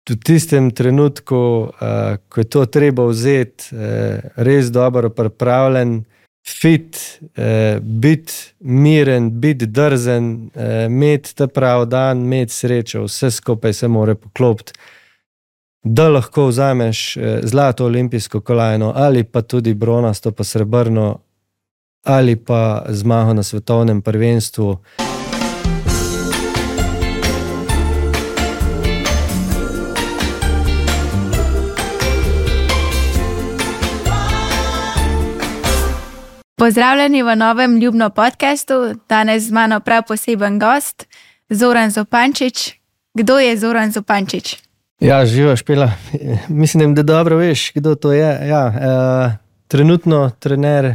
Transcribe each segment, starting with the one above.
v tistem trenutku, ko je to treba vzeti, res dobro pripravljen, fit, biti miren, biti drzen, imeti ta prav dan, imeti srečo, vse skupaj se mora poklopiti, da lahko vzameš zlato olimpijsko kolajno ali pa tudi bronasto pa srebrno ali pa zmago na svetovnem prvenstvu. Pozdravljeni v novem Ljubno podcastu. Danes z mano prav poseben gost, Zoran Zupančič. Kdo je Zoran Zupančič? Ja, živa Špela. Mislim, da dobro veš, kdo to je. Ja, trenutno trener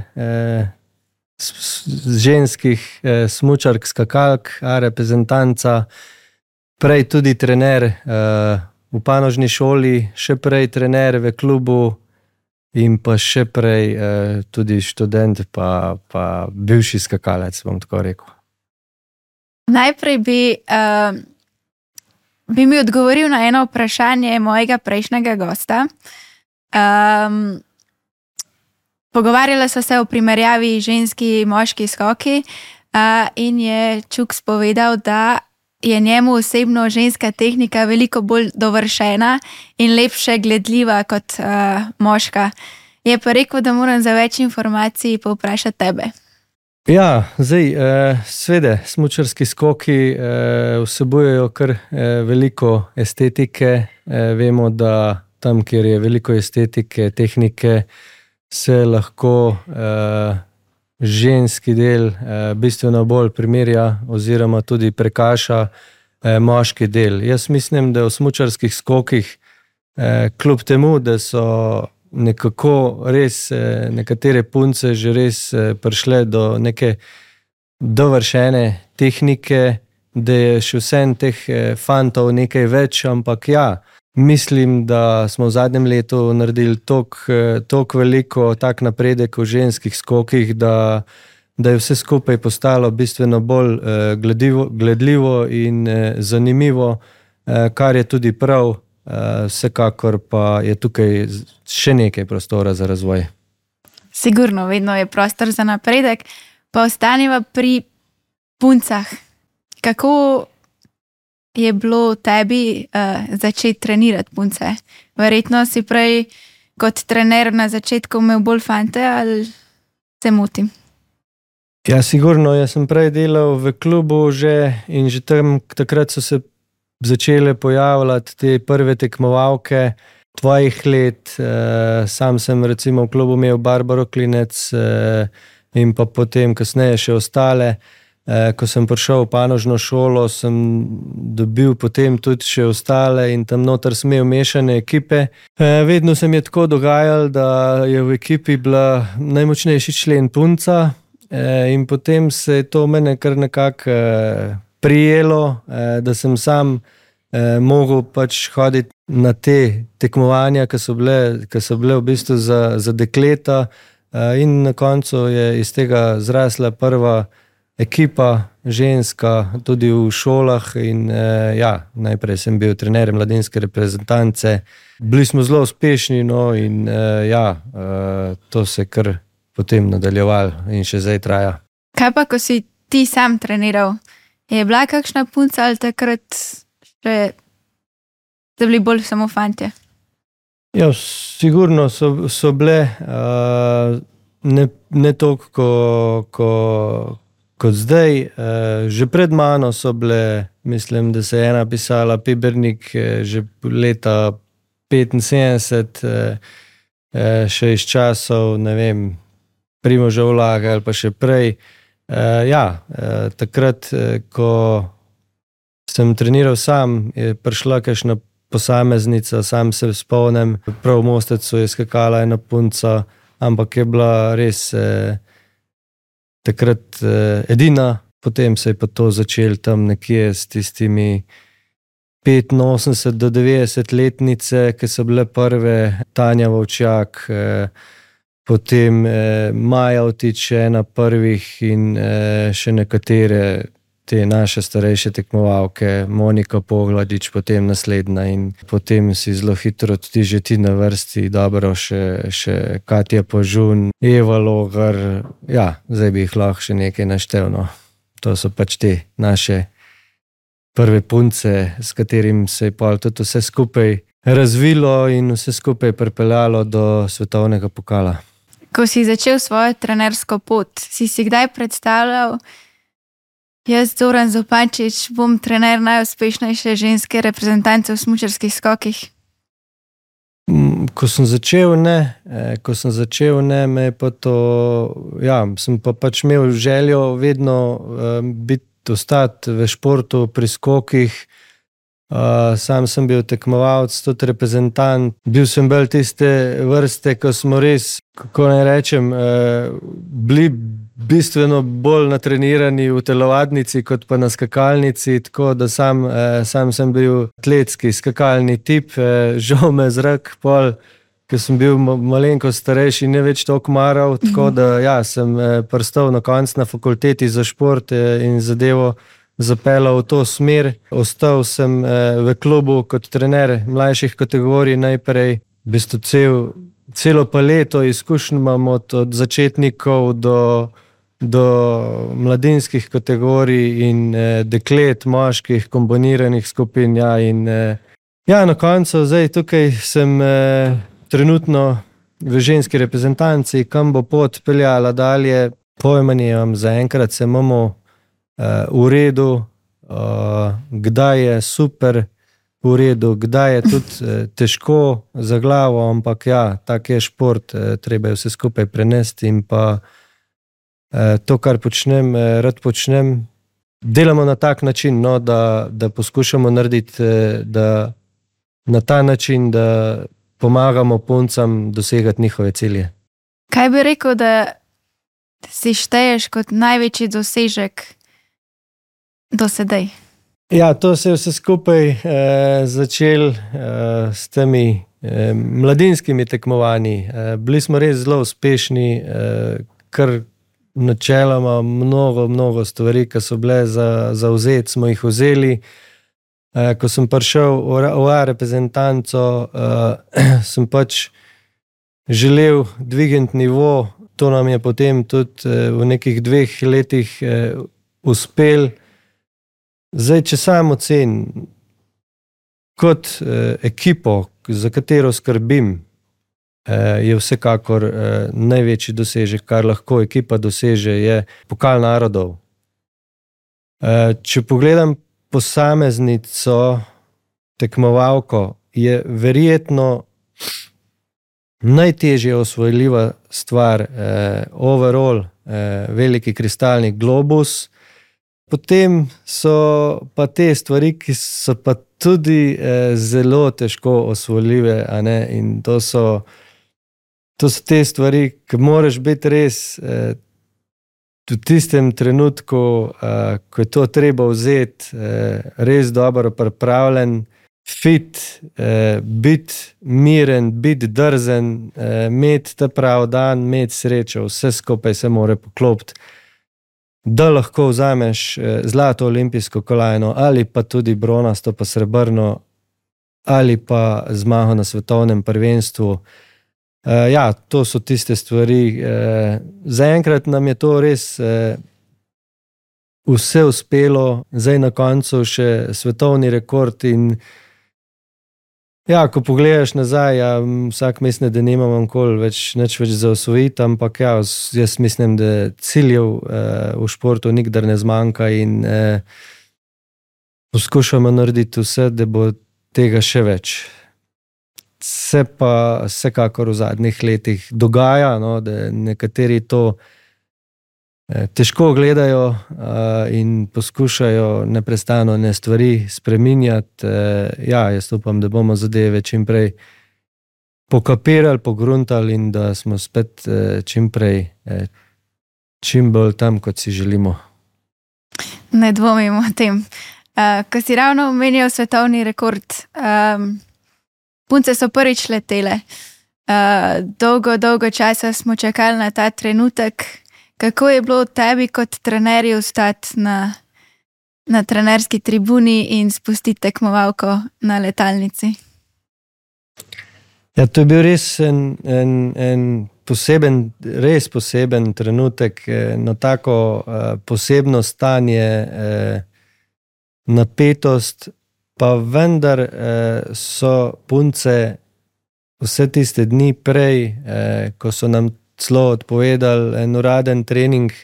ženskih smučark, skakalk, reprezentanca, prej tudi trener v panožni šoli, še prej trener v klubu in pa še prej tudi študent pa bivši skakalec, bom tako rekel. Najprej bi mi odgovoril na eno vprašanje mojega prejšnjega gosta. Pogovarjala sva se o primerjavi ženski in moški skoki in je Čuk spovedal, da je njemu osebno ženska tehnika veliko bolj dovršena in lepše gledljiva kot moška. Je pa rekel, da moram za več informacij povprašati tebe. Ja, zdaj, seveda, smučarski skoki vsebujejo kar veliko estetike. Vemo, da tam, kjer je veliko estetike, tehnike, se lahko ženski del bistveno bolj primerja oziroma tudi prekaša moški del. Jaz mislim, da v smučarskih skokih, kljub temu, da so nekako res nekatere punce že res prišle do neke dovršene tehnike, da je še vsem teh fantov nekaj več, ampak ja, mislim, da smo v zadnjem letu naredili toliko veliko, tak napredek v ženskih skokih, da je vse skupaj postalo bistveno bolj gledljivo in zanimivo, kar je tudi prav, vsekakor pa je tukaj še nekaj prostora za razvoj. Sigurno, vedno je prostor za napredek. Pa ostaniva pri puncah. Kako je bilo tebi začeti trenirati punce? Verjetno si prej kot trener na začetku imel bolj fante, ali se motim? Ja, sigurno, jaz sem prej delal v klubu že in že takrat so se začele pojavljati te prve tekmovalke tvojih let. Sam sem recimo v klubu imel Barbaro Klinec in pa potem kasneje še ostale. Ko sem prišel v panožno šolo, sem dobil potem tudi še ostale in tam noter sem imel mešane ekipe. Vedno se mi je tako dogajalo, da je v ekipi bila najmočnejši člen punca in potem se je to mene kar nekako prijelo, da sem sam mogel pač hoditi na te tekmovanja, ki so bile v bistvu za dekleta in na koncu je iz tega zrasla prva ekipa ženska tudi v šolah in ja, najprej sem bil trener mladinske reprezentance. Bili smo zelo uspešni, no, in ja, to se kar potem nadaljevalo in še zdaj traja. Kaj pa, ko si ti sam treniral? Je bila kakšna punca ali takrat še da bili bolj samo fantje? Ja, sigurno so bile ne toliko kot zdaj. Že pred mano so bile, mislim, da se je ena pisala Pibernik že leta 75, še iz časov, ne vem, Primoža Ulaga ali pa še prej. Ja, takrat, ko sem treniral sam, je prišla kakšna posameznica, sam se spomnim, prav v Mostecu je skakala ena punca, ampak je bila res takrat edina. Potem se je pa to začelo tam nekje s tistimi 85 do 90 letnice, ki so bile prve, Tanja Vovčak, potem Maja Vtič, ena prvih in še nekatere te naše starejše tekmovalke, Monika Pogladič, potem naslednja in potem si zelo hitro tudi že ti na vrsti, dobro še Katja Požun, Eva Logar, ja, zdaj bi jih lahko še nekaj naštel, no. To so pač te naše prve punce, s katerim se je pol tudi vse skupaj razvilo in vse skupaj pripeljalo do svetovnega pokala. Ko si začel svojo trenersko pot, si kdaj predstavljal, jaz, Zoran Zupančič, bom trener najuspešnejše ženske reprezentance v smučarskih skokih? Ko sem začel, ne, me je pa to, ja, sem pa pač imel željo vedno ostati v športu pri skokih. Sam sem bil tekmovalec, tudi reprezentant. Bil sem bolj tiste vrste, ko smo res, kako naj rečem, bili bistveno bolj natrenirani v telovadnici kot pa na skakalnici, tako da sam sem bil atletski skakalni tip. Žal me zrak pol, ker sem bil malenko starejši, ne več toliko maral, tako da ja, sem pristal na koncu na fakulteti za šport in zadevo zapeljal v to smer. Ostal sem v klubu kot trener mlajših kategorij najprej. V bistvu celo paleto izkušenj imam od začetnikov do mladinskih kategorij in deklet, moških, kombiniranih skupin. Ja, in ja, na koncu zdaj tukaj sem trenutno v ženski reprezentanci, kam bo pot peljala dalje, pojma nimam, zaenkrat se imamo v redu, kdaj je super v redu, kdaj je tudi težko za glavo, ampak ja, tak je šport, treba je vse skupaj prenesti in pa to, kar počnem, rad počnem. Delamo na tak način, no, da poskušamo narediti, da na ta način, da pomagamo puncam dosegati njihove cilje. Kaj bi rekel, da si šteješ kot največji dosežek do sedaj? Ja, to se je vse skupaj začel s temi mladinskimi tekmovanji. Bili smo res zelo uspešni, kar načeloma mnogo stvari, ki so bile za vzeti, smo jih vzeli. Ko sem prišel v A reprezentanco, sem pač želel dvigniti nivo. To nam je potem tudi v nekih 2 letih uspel. Zdaj, če sam ocenim, kot ekipo, za katero skrbim, je vsekakor največji dosežek, kar lahko ekipa doseže, je pokal narodov. Če pogledam posameznico, tekmovalko, je verjetno najtežje osvojljiva stvar overall, veliki kristalni globus. Potem so pa te stvari, ki so pa tudi zelo težko osvojljive, a ne? In to so te stvari, ki moraš biti res v tistem trenutku, ko je to treba vzeti, res dobro pripravljen, fit, biti miren, biti drzen, imeti ta prav dan, imeti srečo, vse skupaj se mora poklopiti, da lahko vzameš zlato olimpijsko kolajno ali pa tudi bronasto pa srebrno ali pa zmago na svetovnem prvenstvu. Ja, to so tiste stvari. Zaenkrat nam je to res vse uspelo, zdaj na koncu še svetovni rekord in ja, ko pogledaš nazaj, ja, vsak misli, da nimam nič več za osvojiti, ampak ja, jaz mislim, da ciljev v športu nikdar ne zmanjka in poskušamo narediti vse, da bo tega še več. Se pa vsekakor v zadnjih letih dogaja, no, da nekateri to težko gledajo in poskušajo neprestano stvari spreminjati. Ja, jaz upam, da bomo zadeve čim prej pokapirali, pogruntali in da smo spet čim prej, čim bolj tam, kot si želimo. Ne dvomim o tem. Ko si ravno omenjal svetovni rekord, punce so prvič letele. Dolgo časa smo čakali na ta trenutek. Kako je bilo tebi kot trenerju ostati na na trenerski tribuni in spustiti tekmovalko na letalnici? Ja, to je bil res en res poseben trenutek, na tako posebno stanje, napetost, pa vendar so punce vse tiste dni prej, ko so nam celo odpovedali en uraden trening,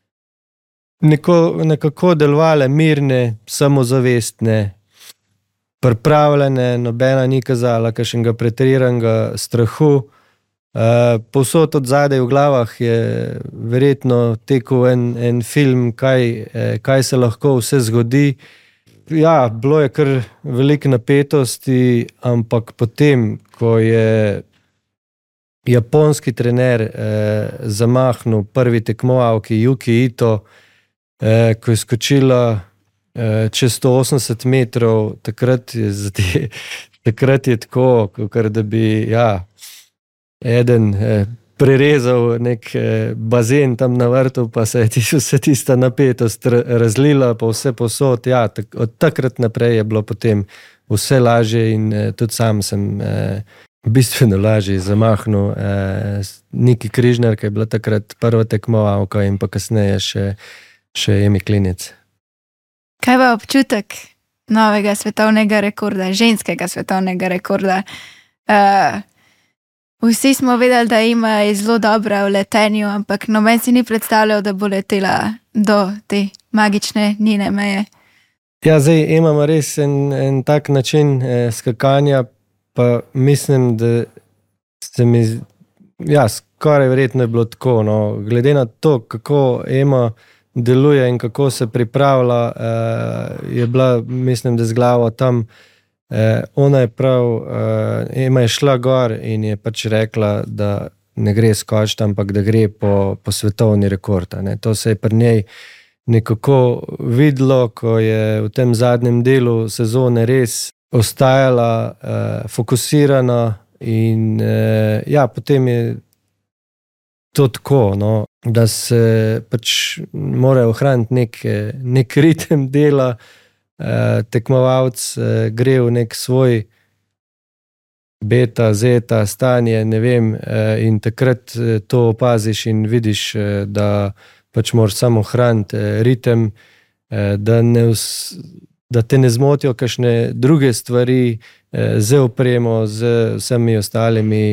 nekako delovale mirne, samozavestne, pripravljene, nobena ni kazala kakšnega pretiriranega strahu. Povsod od zadaj v glavah je verjetno tekel en film, kaj se lahko vse zgodi. Ja, bilo je kar veliko napetosti, ampak potem, ko je japonski trener zamahnil prvi tekmovalki Yuki Ito, ko je skočila čez 180 metrov, takrat je tako, kakor da bi eden prerezal nek bazen tam na vrtu, pa se je vse tista napetost razlila pa vse posod. Ja, od takrat naprej je bilo potem vse lažje in tudi sam sem bistveno lažje zamahnil. Niki Križnar, ki je bila takrat prva tekmovalka in pa kasneje še Emi Klinec. Kaj pa občutek novega svetovnega rekorda, ženskega svetovnega rekorda? Vsi smo vedeli, da Ema je zelo dobra v letenju, ampak noben si ni predstavljal, da bo letela do te magične njene meje. Ja, zdaj Ema ima res en tak način skakanja, pa mislim, da se mi, skoraj verjetno je bilo tako, no, glede na to, kako Ema deluje in kako se pripravlja, je bila, mislim, da z glavo tam. Ona je Ema je šla gor in je pač rekla, da ne gre skočiti, ampak da gre po svetovni rekord. To se je pri njej nekako videlo, ko je v tem zadnjem delu sezone res ostajala fokusirana in potem je to tako, no, da se pač mora ohraniti nek ritem dela. Tekmovalc gre v nek svoj beta, zeta stanje, ne vem, in takrat to opaziš in vidiš, da pač moraš samo ohraniti ritem, da te ne zmotijo kakšne druge stvari z opremo, z vsemi ostalimi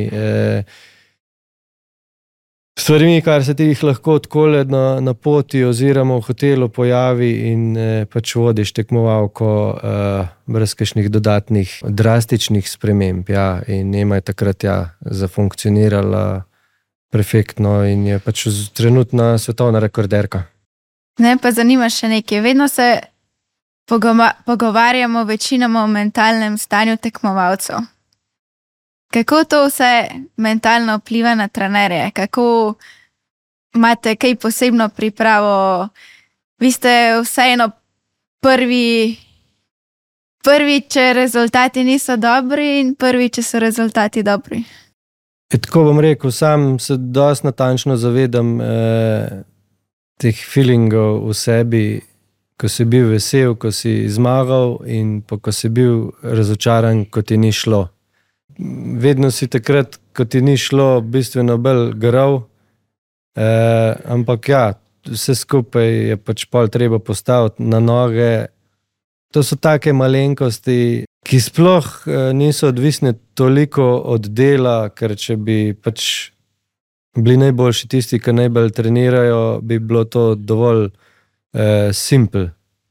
stvarmi, kar se ti jih lahko takole na poti oziroma v hotelu pojavi in pač vodiš tekmovalko brez kakšnih dodatnih drastičnih sprememb. Ja, in Ema je takrat zafunkcionirala perfektno in je pač trenutna svetovna rekorderka. Ne, pa zanima še nekaj. Vedno se pogovarjamo večinoma o mentalnem stanju tekmovalcev. Kako to vse mentalno vpliva na trenerje? Kako imate kaj posebno pripravo? Vi ste vseeno prvi, če rezultati niso dobri in prvi, če so rezultati dobri. Tako bom rekel, sam se dosti natančno zavedam teh feelingov v sebi, ko si bil vesel, ko si zmagal in pa ko si bil razočaran, ko ti ni šlo. Vedno si takrat, ko ti ni šlo, bistveno bolj garov, ampak vse skupaj je pač pol treba postaviti na noge. To so take malenkosti, ki sploh niso odvisne toliko od dela, ker če bi pač bili najboljši tisti, ki najbolj trenirajo, bi bilo to dovolj simple.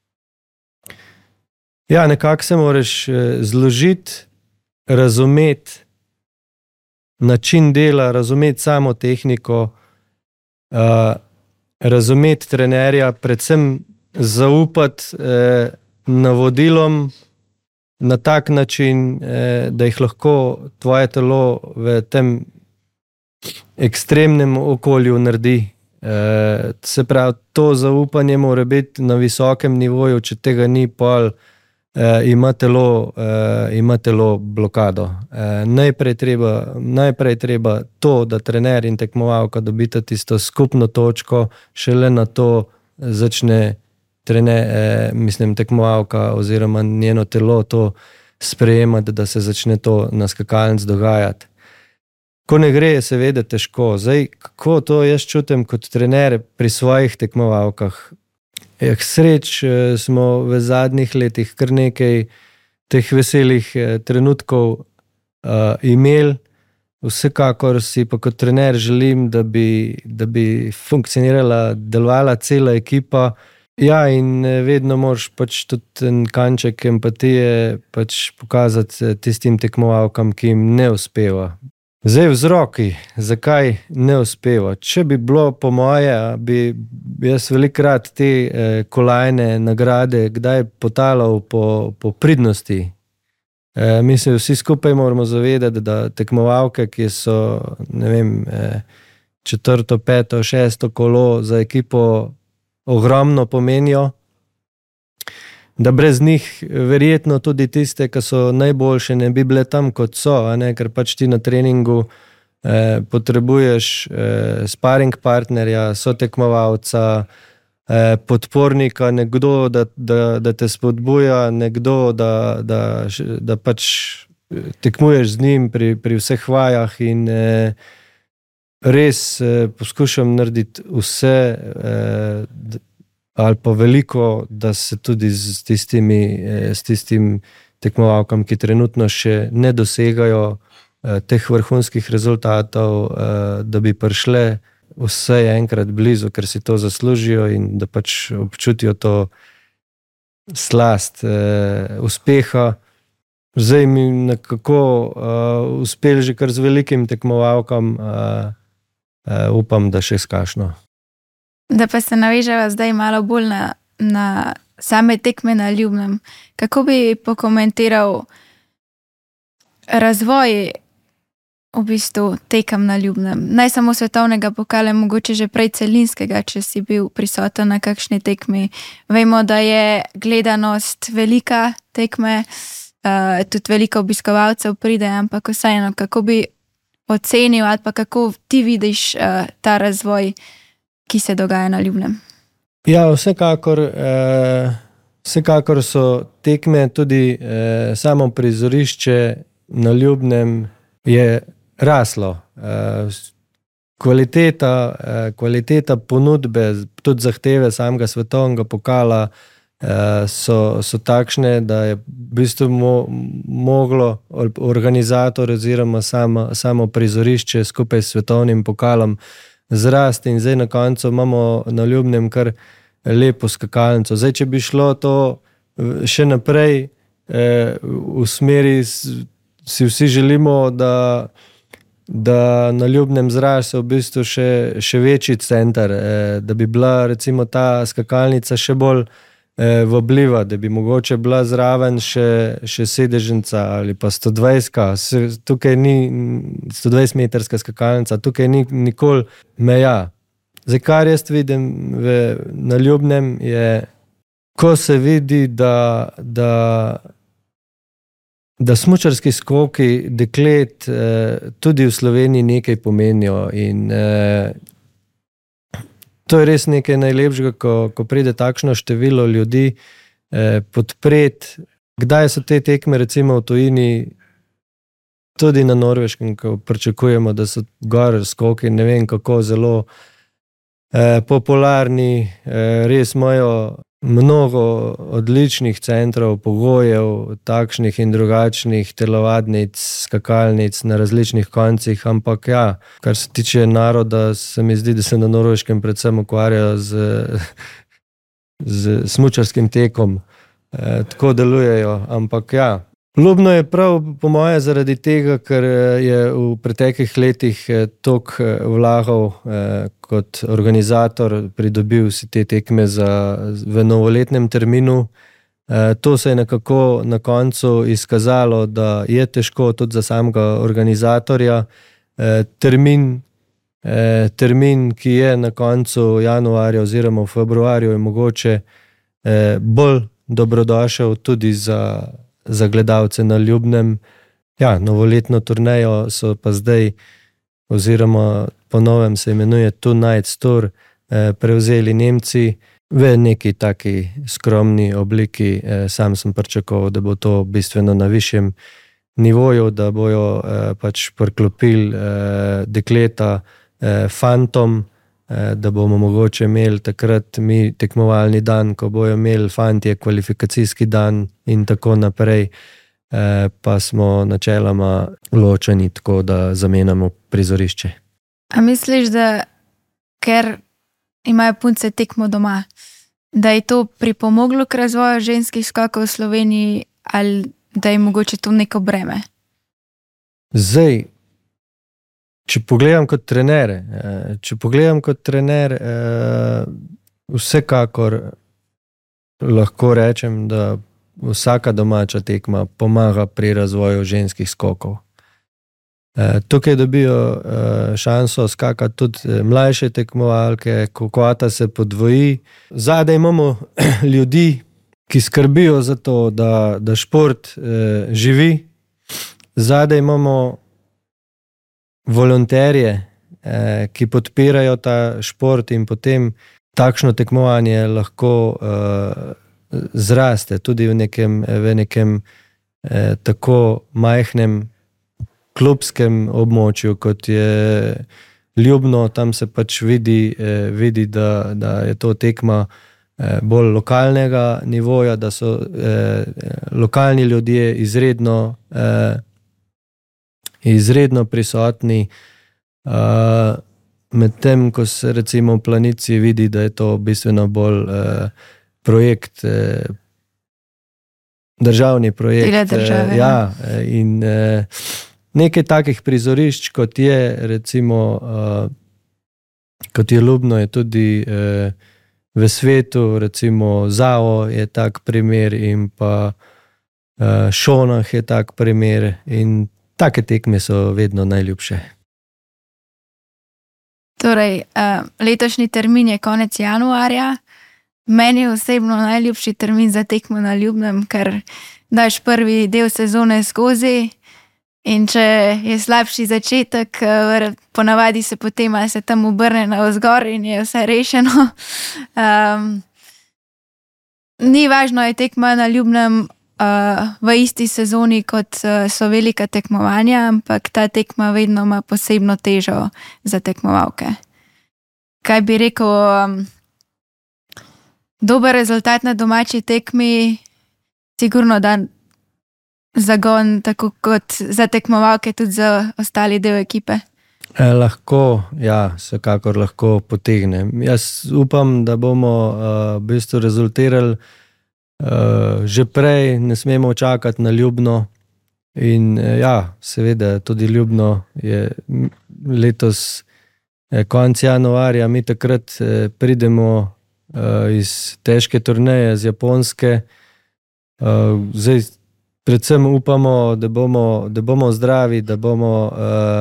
Ja, nekako se moraš zložiti, razumeti način dela, razumeti samo tehniko, razumeti trenerja, predvsem zaupati navodilom na tak način, da jih lahko tvoje telo v tem ekstremnem okolju naredi. Se pravi, to zaupanje mora biti na visokem nivoju, če tega ni, pol ima telo blokado. Najprej treba to, da trener in tekmovalka dobita tisto skupno točko, šele na to začne tekmovalka oziroma njeno telo to sprejemati, da se začne to na skakalnici dogajati. Ko ne gre, je seveda težko. Zdaj, kako to jaz čutim kot trener pri svojih tekmovalkah? Sreč smo v zadnjih letih kar nekaj teh veselih trenutkov imeli. Vsekakor si pa kot trener želim, da bi funkcionirala, delovala cela ekipa. Ja, in vedno moraš pač tudi en kanček empatije pač pokazati tistim tekmovalkam, ki jim ne uspeva. Zdaj vzroki, zakaj ne uspeva. Če bi bilo po moje, bi jaz velikokrat te kolajne, nagrade kdaj potalal po pridnosti. Mislim, vsi skupaj moramo zavedati, da tekmovalke, ki so, ne vem, 4., 5., 6. kolo za ekipo ogromno pomenijo, da brez njih verjetno tudi tiste, ki so najboljše, ne bi bile tam, kot so, ker pač ti na treningu potrebuješ sparing partnerja, sotekmovalca, podpornika, nekdo, da te spodbuja, nekdo, da pač tekmuješ z njim pri vseh vajah in res poskušam narediti vse ali pa veliko, da se tudi s tistim tekmovalkam, ki trenutno še ne dosegajo teh vrhunskih rezultatov, da bi prišle vse enkrat blizu, ker si to zaslužijo in da pač občutijo to slast uspeha. Zdaj mi nekako uspeli že kar z velikim tekmovalkam, upam, da še s kakšno. Da pa se naveževa zdaj malo bolj na same tekme na Ljubnem. Kako bi pokomentiral razvoj v bistvu tekem na Ljubnem? Ne samo svetovnega pokala, mogoče že prej celinskega, če si bil prisoten na kakšni tekmi. Vemo, da je gledanost velika tekme, tudi veliko obiskovalcev pride, ampak vseeno, kako bi ocenil ali pa kako ti vidiš ta razvoj, ki se dogaja na Ljubnem? Ja, vsekakor so tekme, tudi samo prizorišče na Ljubnem je raslo. Kvaliteta ponudbe, tudi zahteve samega svetovnega pokala so takšne, da je v bistvu moglo organizator oziroma samo prizorišče skupaj s svetovnim pokalom zrasti in zdaj na koncu imamo na Ljubnem kar lepo skakalnico. Zdaj, če bi šlo to še naprej v smeri, si vsi želimo, da na Ljubnem zraste v bistvu še večji center, da bi bila recimo ta skakalnica še bolj vabljiva, da bi mogoče bila zraven še sedežnica ali pa 120, tukaj ni 120-metrska skakalnica, tukaj ni nikoli meja. Zdaj, kar jaz vidim na Ljubnem je, ko se vidi, da smučarski skoki deklet tudi v Sloveniji nekaj pomenijo in to je res nekaj najlepšega, ko pride takšno število ljudi podpreti. Kdaj so te tekme recimo v tujini, tudi na Norveškem, ko pričakujemo, da so gor skoki, ne vem kako zelo popularni, res imajo mnogo odličnih centrov, pogojev, takšnih in drugačnih, telovadnic, skakalnic na različnih koncih, ampak ja, kar se tiče naroda, se mi zdi, da se na Norveškem predvsem ukvarjajo z smučarskim tekom, tako delujejo, ampak ja. Ljubno je prav po moje zaradi tega, ker je v preteklih letih toliko vlagal kot organizator, pridobil si te tekme v novoletnem terminu. To se je nekako na koncu izkazalo, da je težko tudi za samega organizatorja. Termin, ki je na koncu januarja oziroma v februarju, je mogoče bolj dobrodošel tudi za gledalce na Ljubnem. Ja, novoletno turnejo so pa zdaj, oziroma po novem se imenuje Two Nights Tour, prevzeli Nemci v neki taki skromni obliki. Sam sem pričakoval, da bo to bistveno na višjem nivoju, da bojo pač priklopili dekleta fantom, da bomo mogoče imeli takrat mi tekmovalni dan, ko bojo imeli fantje kvalifikacijski dan in tako naprej. Pa smo načeloma ločeni, tako da zamenjamo prizorišče. A misliš, da ker imajo punce tekmo doma, da je to pripomoglo k razvoju ženskih skokov v Sloveniji ali da je mogoče to neko breme? Zdaj, če pogledam kot trener, vsekakor lahko rečem, da vsaka domača tekma pomaga pri razvoju ženskih skokov. Tukaj dobijo šanso skakati tudi mlajše tekmovalke, ko kvota se podvoji. Zadaj imamo ljudi, ki skrbijo za to, da šport živi. Zadaj imamo volonterje, ki podpirajo ta šport in potem takšno tekmovanje lahko zraste tudi v nekem tako majhnem klubskem območju, kot je Ljubno. Tam se pač vidi, da je to tekma bolj lokalnega nivoja, da so lokalni ljudje izredno prisotni, medtem ko se recimo v Planici vidi, da je to bistveno bolj projekt, državni projekt. Države, ja, in nekaj takih prizorišč, kot je recimo kot je Ljubno, je tudi v svetu, recimo Zao je tak primer in pa Šonah je tak primer in take tekme so vedno najljubše. Torej, letošnji termin je konec januarja. Meni je osebno najljubši termin za tekmo na Ljubnem, ker daš prvi del sezone skozi in če je slabši začetek, ponavadi se potem se tam obrne navzgor in je vse rešeno. Ni važno, je tekma na Ljubnem v isti sezoni, kot so velika tekmovanja, ampak ta tekma vedno ima posebno težo za tekmovalke. Kaj bi rekel, dober rezultat na domači tekmi sigurno da zagon tako kot za tekmovalke, tudi za ostali del ekipe. Lahko, ja, vsekakor lahko potegne. Jaz upam, da bomo v bistvu rezultirali že prej, ne smemo čakati na Ljubno. In ja, seveda tudi Ljubno je letos konec januarja, mi takrat pridemo iz težke turneje z Japonske. Zdaj predvsem upamo, da bomo zdravi, da bomo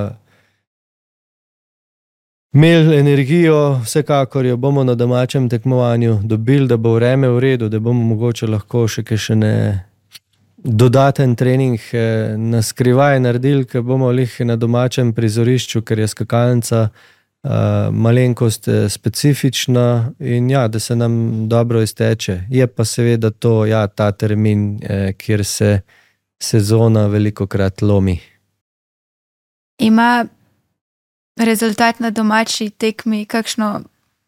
imeli energijo, vsekakor jo bomo na domačem tekmovanju dobili, da bo vreme v redu, da bomo mogoče lahko še kakšen dodaten trening na skrivaj naredili, ker bomo lih na domačem prizorišču, ker je skakalnica malenkost specifična in ja, da se nam dobro izteče. Je pa seveda to, ja, ta termin, kjer se sezona velikokrat lomi. Ima rezultat na domači tekmi kakšno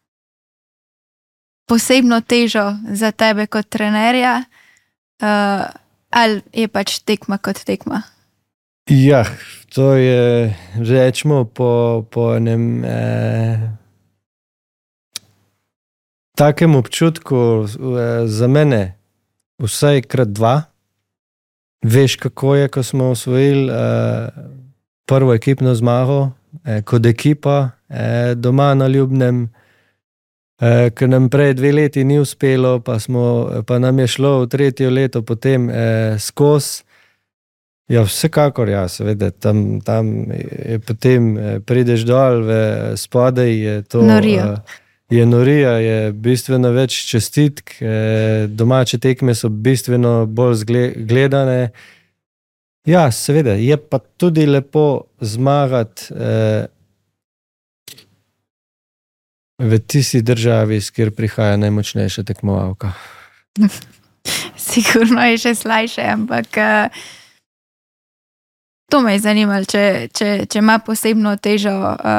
posebno težo za tebe kot trenerja, ali je pač tekma kot tekma? Ja, to je, rečemo, po enem takem občutku za mene vsaj krat 2. Veš, kako je, ko smo osvojili prvo ekipno zmago kot ekipa doma na Ljubnem, ker nam prej 2 leti ni uspelo, pa nam je šlo v 3. leto potem skozi. Ja, vsekakor, ja, seveda, tam je potem prideš dol, spodaj je to Norija. Je norija, je bistveno več čestitk, domače tekme so bistveno bolj gledane. Ja, seveda, je pa tudi lepo zmagati v tisti državi, iz kjer prihaja najmočnejša tekmovalka. Sigurno je še slajše, ampak to me je zanimalo, če ima posebno težo,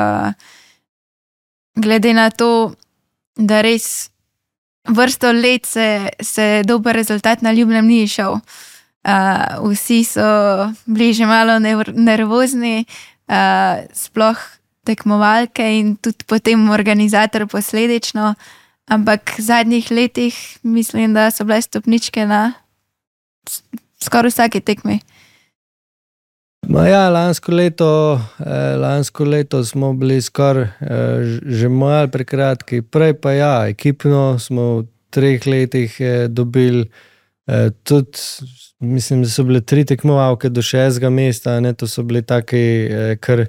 glede na to, da res vrsto let se dober rezultat na Ljubnem ni šel. Vsi so bili že malo nervozni, sploh tekmovalke in tudi potem organizator posledično, ampak v zadnjih letih mislim, da so bile stopničke na skoraj vsaki tekmi. Ja, lansko leto smo bili skoraj že malo prekratki. Prej pa ja, ekipno smo v 3 letih dobili tudi, mislim, da so bile 3 tekmovalke do 6. mesta, ne, to so bili taki kar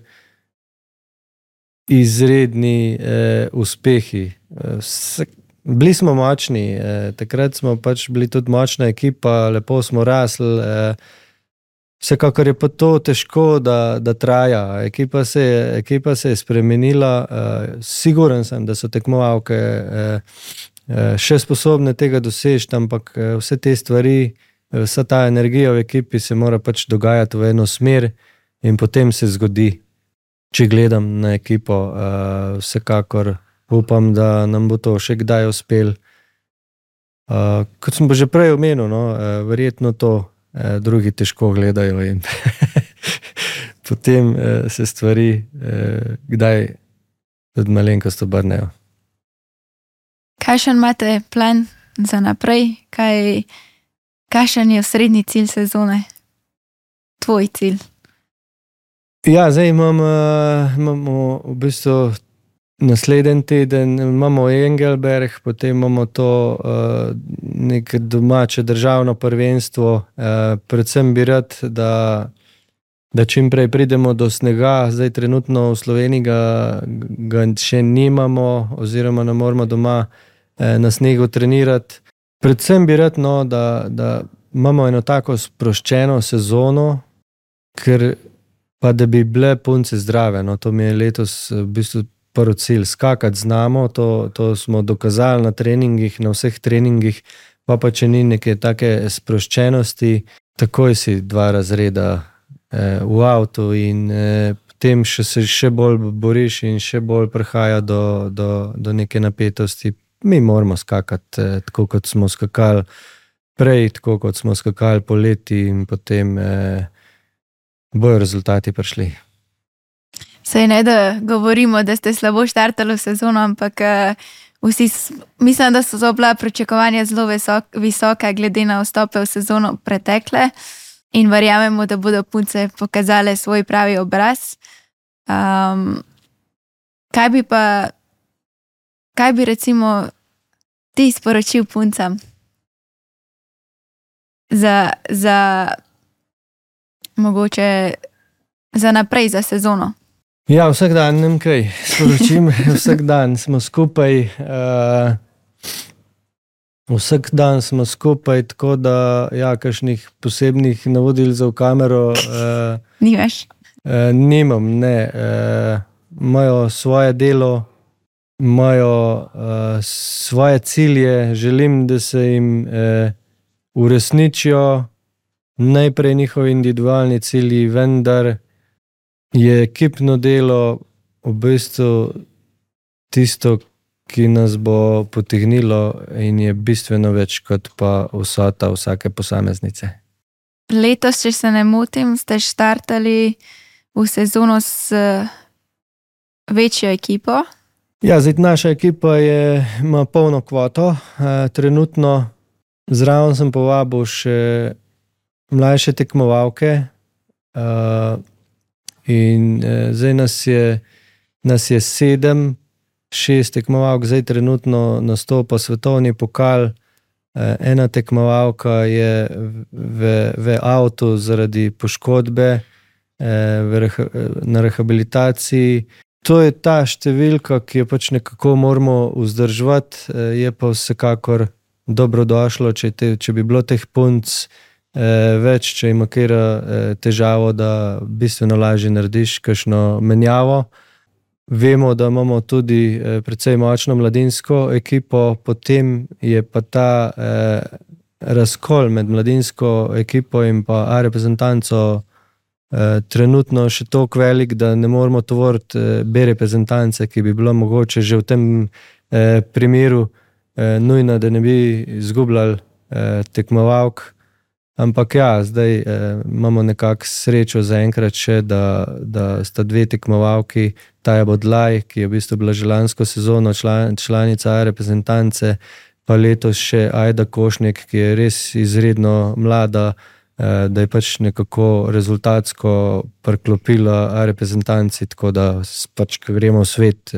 izredni uspehi. Bili smo močni, takrat smo pač bili tudi močna ekipa, lepo smo rasli. Vsekakor je pa to težko, da traja. Ekipa se je spremenila. Siguren sem, da so tekmovalke še sposobne tega doseči, ampak vse te stvari, vsa ta energija v ekipi se mora pač dogajati v eno smer in potem se zgodi. Če gledam na ekipo, vsekakor upam, da nam bo to še kdaj uspelo. Kot sem pa že prej omenil, no, verjetno to drugi težko gledajo in potem se stvari kdaj tudi malenkost obrnejo. Kakšen imate plan za naprej? Kakšen je osrednji cilj sezone? Tvoj cilj? Ja, zdaj imamo v bistvu naslednji teden, imamo Engelberg, potem imamo to neko domače državno prvenstvo. Predvsem bi rad, da čim prej pridemo do snega. Zdaj trenutno v Sloveniji ga še nimamo oziroma ne moramo doma na snegu trenirati. Predvsem bi rad, no, da imamo eno tako sproščeno sezono, ker pa da bi bile punce zdrave. No, to mi je letos v bistvu prvi cilj. Skakati znamo, to smo dokazali na treningih, na vseh treningih, pa če ni neke take sproščenosti, takoj si 2 razreda v avtu in potem se še bolj boriš in še bolj prihaja do neke napetosti. Mi moramo skakati tako, kot smo skakali prej, tako kot smo skakali poleti in potem bojo rezultati prišli. Sej ne, da govorimo, da ste slabo štartali v sezono, ampak vsi, mislim, da so bila pričakovanja zelo visoka glede na vstope v sezono pretekle in verjamemo, da bodo punce pokazale svoj pravi obraz. Kaj bi recimo ti sporočil puncam za mogoče za naprej, za sezono? Ja, vsak dan nem kaj sporočim, vsak dan smo skupaj, tako da ja, kakšnih posebnih navodil za v kamero Nimaš? Nimam, ne. Imajo svoje delo, imajo svoje cilje, želim, da se jim uresničijo najprej njihovi individualni cilji, vendar je ekipno delo v bistvu tisto, ki nas bo potegnilo in je bistveno več kot pa vsota vsake posameznice. Letos, če se ne motim, ste štartali v sezono s večjo ekipo. Ja, zdaj naša ekipa ima polno kvoto. Trenutno zraven sem povabil še mlajše tekmovalke in zdaj nas je 7, 6 tekmovalk, zdaj trenutno nastopa svetovni pokal. Ena tekmovalka je v avtu zaradi poškodbe na rehabilitaciji. To je ta številka, ki jo pač nekako moramo vzdrževati, je pa vsekakor dobrodošlo, če bi bilo teh punc več, če ima katera težavo, da bistveno lažje narediš kakšno menjavo. Vemo, da imamo tudi precej močno mladinsko ekipo, potem je pa ta razkol med mladinsko ekipo in pa A reprezentanco trenutno še toliko velik, da ne moremo tovoriti B reprezentance, ki bi bilo mogoče že v tem primeru nujno, da ne bi izgubljali tekmovalk. Ampak ja, zdaj imamo nekako srečo zaenkrat še, da sta dve tekmovalki, Taja Bodlaj, ki je v bistvu bila že lansko sezono članica A reprezentance, pa letos še Ajda Košnik, ki je res izredno mlada, da je pač nekako rezultatsko priklopila A reprezentanci, tako da pač, ko gremo v svet,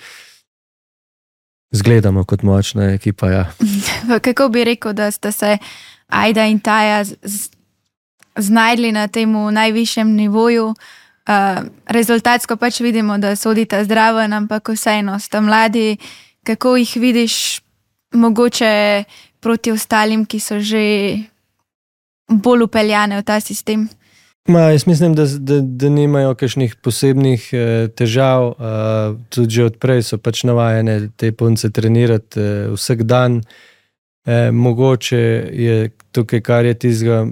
zgledamo kot močna ekipa. Ja. Kako bi rekel, da sta se Ajda in Taja znajdli na tem najvišjem nivoju? Rezultatsko pač vidimo, da sodita zdraven, ampak vseeno sta mladi. Kako jih vidiš mogoče proti ostalim, ki so že bolj upeljane v ta sistem? Jaz mislim, da nimajo kakšnih posebnih težav. Tudi že odprej so pač navajene te punce trenirati vsak dan. Mogoče je tukaj, kar je tizga,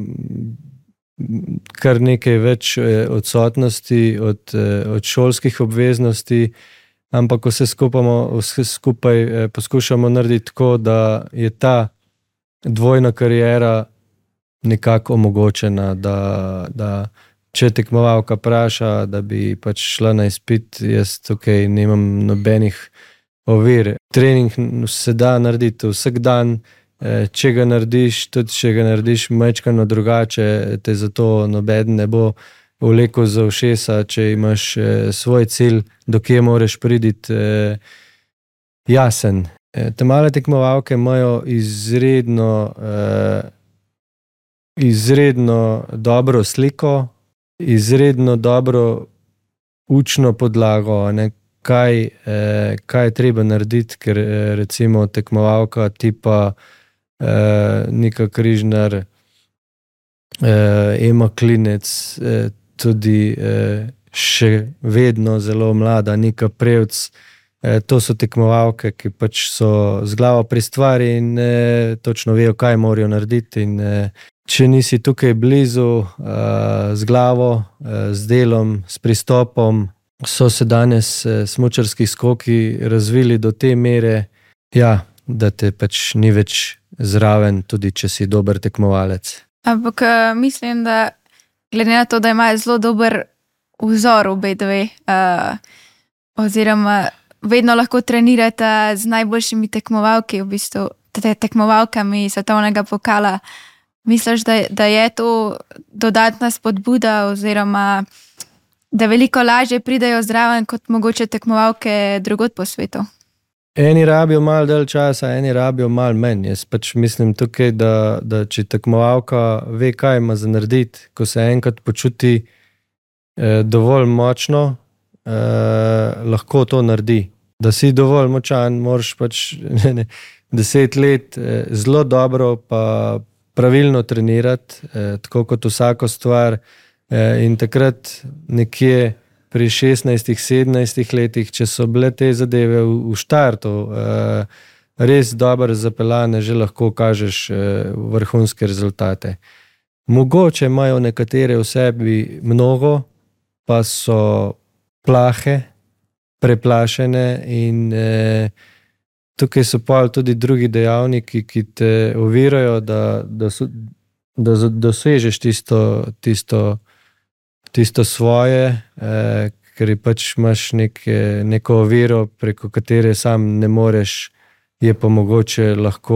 kar nekaj več odsotnosti od šolskih obveznosti, ampak vse skupaj poskušamo narediti tako, da je ta dvojna kariera nekako omogočena, da če tekmovalka vpraša, da bi pač šla na izpit, jaz tukaj nimam nobenih ovir. Trening se da narediti vsak dan, če ga narediš, tudi če ga narediš majčkeno drugače, te zato nobeden ne bo vlekel za ušesa, če imaš svoj cilj, do kje moraš priti jasen. Te male tekmovalke imajo izredno dobro sliko, izredno dobro učno podlago, kaj je treba narediti, ker recimo tekmovalka tipa Nika Križnar, Ema Klinec, tudi še vedno zelo mlada Nika Prevc. To so tekmovalke, ki pač so z glavo pri stvari in točno vejo, kaj morajo narediti. In če nisi tukaj blizu z glavo, z delom, s pristopom, so se danes smučarski skoki razvili do te mere, ja, da te pač ni več zraven, tudi če si dober tekmovalec. Ampak mislim, da glede na to, da imajo zelo dober vzor obe dve, oziroma vedno lahko trenirata z najboljšimi tekmovalki, v bistvu tekmovalkami svetovnega pokala. Misliš, da je to dodatna spodbuda oziroma da veliko lažje pridejo zraven kot mogoče tekmovalke drugod po svetu? Eni rabijo malo dalj časa, eni rabijo malo manj. Jaz pač mislim tukaj, da če tekmovalka ve, kaj ima za narediti, ko se enkrat počuti dovolj močno, lahko to naredi. Da si dovolj močan, moraš pač 10 let zelo dobro pa pravilno trenirati, tako kot vsako stvar. In takrat nekje pri 16-17 letih, če so bile te zadeve v štartu res dobro zapeljane, že lahko kažeš vrhunske rezultate. Mogoče imajo nekatere v sebi mnogo, pa so plahe, preplašene in tukaj so pa tudi drugi dejavniki, ki te ovirajo, da dosežeš tisto svoje, ker pač imaš neko oviro, preko katere sam ne moreš, je pa mogoče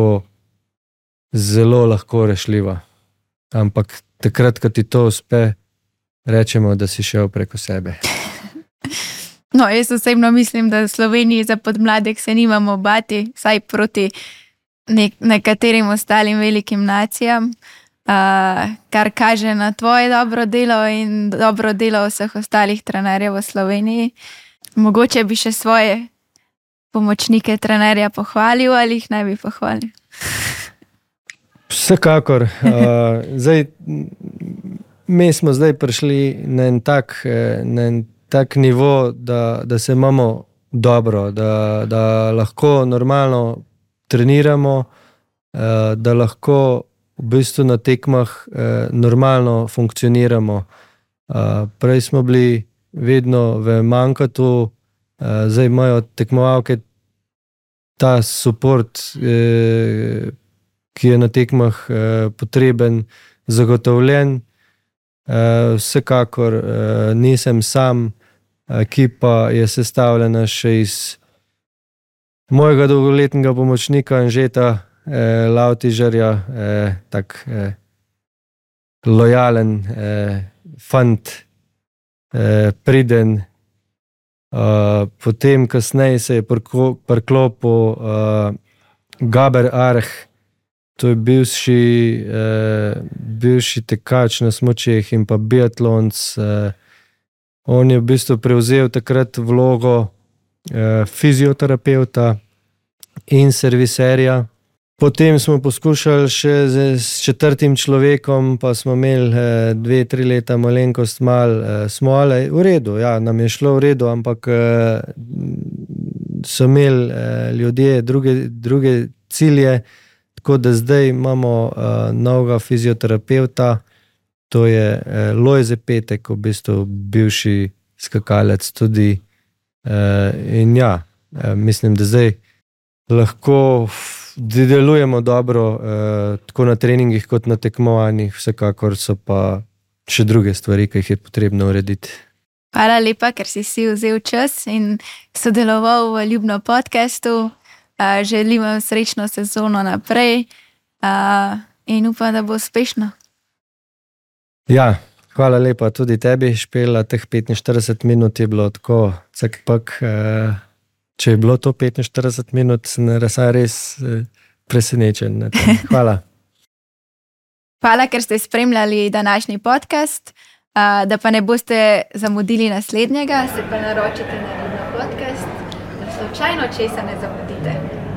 zelo lahko rešljiva. Ampak takrat, ko ti to uspe, rečemo, da si šel preko sebe. No, jaz osebno mislim, da v Sloveniji za podmladek se nimamo bati, saj proti nekaterim ostalim velikim nacijam, kar kaže na tvoje dobro delo in dobro delo vseh ostalih trenerjev v Sloveniji. Mogoče bi še svoje pomočnike trenerja pohvalil ali jih ne bi pohvalil? Vsekakor. Mi smo zdaj prišli na en tak nivo, da se imamo dobro, da lahko normalno treniramo, da lahko v bistvu na tekmah normalno funkcioniramo. Prej smo bili vedno v mankatu, zdaj imajo tekmovalke ta support, ki je na tekmah potreben, zagotovljen. Vsekakor nisem sam, ekipa je sestavljena še iz mojega dolgoletnega pomočnika Anžeta Lavtižarja, tak lojalen fant, priden. Potem kasneje se je priklopil Gaber Arh, to je bivši tekač na smučeh in pa biatlonc. On je v bistvu prevzel takrat vlogo fizioterapeuta in serviserja. Potem smo poskušali še s 4. človekom, pa smo imeli 2-3 leta malenkost malo smole. V redu, ja, nam je šlo v redu, ampak so imeli ljudje druge cilje, tako da zdaj imamo novega fizioterapeuta, to je Lojze Petek, v bistvu bivši skakalec tudi. In ja, mislim, da zdaj lahko delujemo dobro, tako na treningih kot na tekmovanjih, vsekakor so pa še druge stvari, ki jih je potrebno urediti. Hvala lepa, ker si vzel čas in sodeloval v Ljubno podcastu. Želim vam srečno sezono naprej in upam, da bo uspešno. Ja, hvala lepa tudi tebi, Špela. Teh 45 minut je bilo tako cak-pak. Če je bilo to 45 minut, sem res presenečen. Hvala. Hvala, ker ste spremljali današnji podcast. Da pa ne boste zamudili naslednjega, se pa naročite na Ljubno podcast, da slučajno česa ne zamudite.